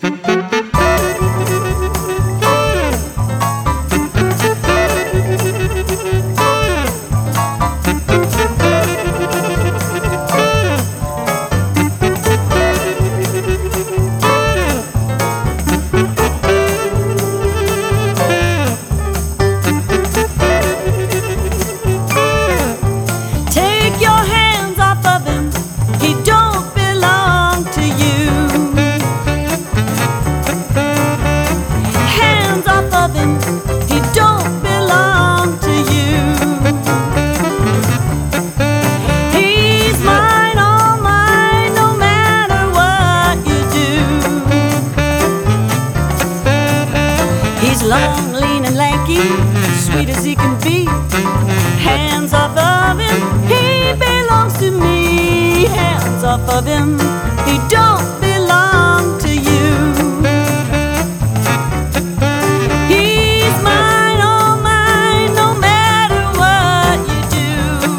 Long, lean and lanky, sweet as he can be. Hands off of him, he belongs to me. Hands off of him, he don't belong to you. He's mine, all mine, no matter what you do.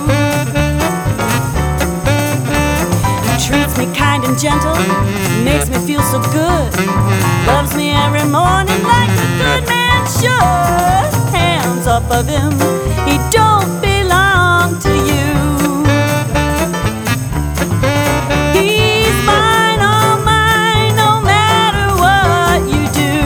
He treats me kind and gentle, makes me feel so good. Loves me every morning like a good man should. Hands off of him, he don't belong to you. He's mine, all mine, no matter what you do.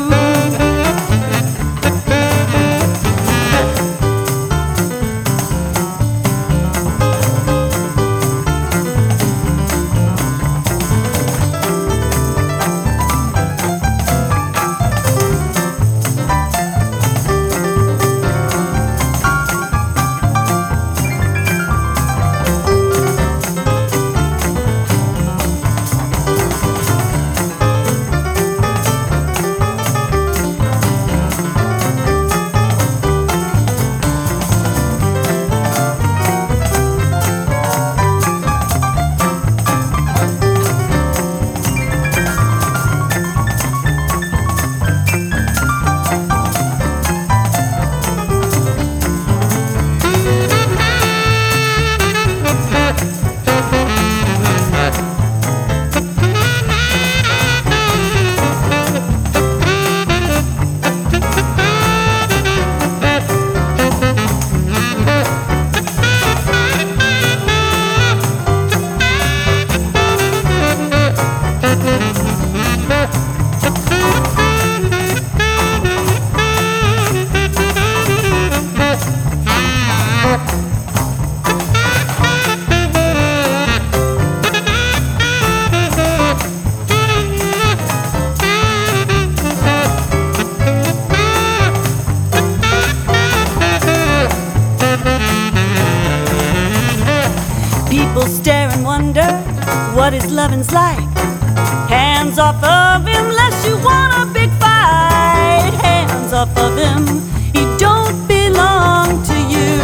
People stare and wonder what his loving's like. Hands off of him, lest you want a big fight. Hands off of him, he don't belong to you.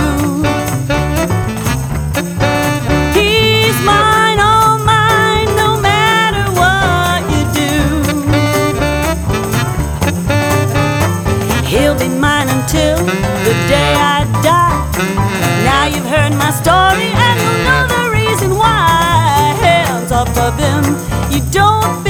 He's mine, all mine, no matter what you do. He'll be mine until the day I die. Now you've heard my story and you'll know the reason why. Hands off of him, you don't